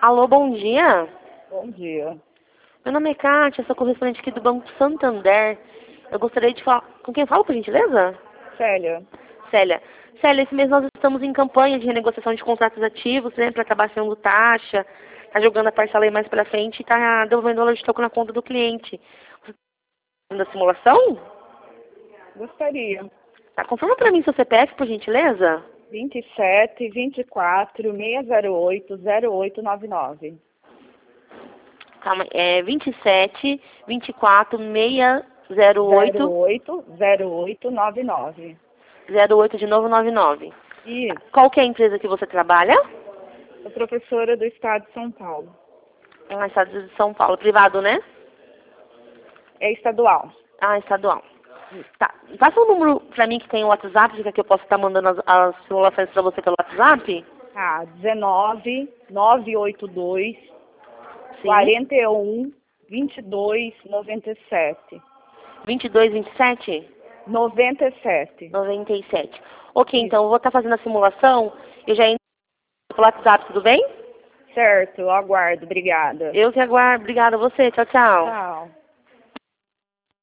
Alô, bom dia. Bom dia. Meu nome é Kátia, sou correspondente aqui do Banco Santander. Eu gostaria de falar... Com quem eu falo, por gentileza? Célia. Célia. Célia, esse mês nós estamos em campanha de renegociação de contratos ativos, né, para acabar sendo taxa, tá jogando a parcela aí mais para frente e tá devolvendo o valor de troco na conta do cliente. Você tá fazendo a simulação? Gostaria. Tá, confirma para mim seu CPF, por gentileza. 27 24 608 0899. Calma, é 27 24 608 0899. 08 de novo 99. Isso. Qual que é a empresa que você trabalha? Sou professora do Estado de São Paulo. É no estado de São Paulo, privado, né? É estadual. Ah, estadual. Tá. Passa um número pra mim que tem o WhatsApp, que eu posso estar mandando as simulações pra você pelo WhatsApp. Tá, 19 982 Sim. 41 22 97. 22, 27? 97. 97. Ok, Isso. então eu vou estar fazendo a simulação. Eu já entro pelo WhatsApp, tudo bem? Certo, eu aguardo. Obrigada. Eu que aguardo. Obrigada a você. Tchau, tchau. Tchau.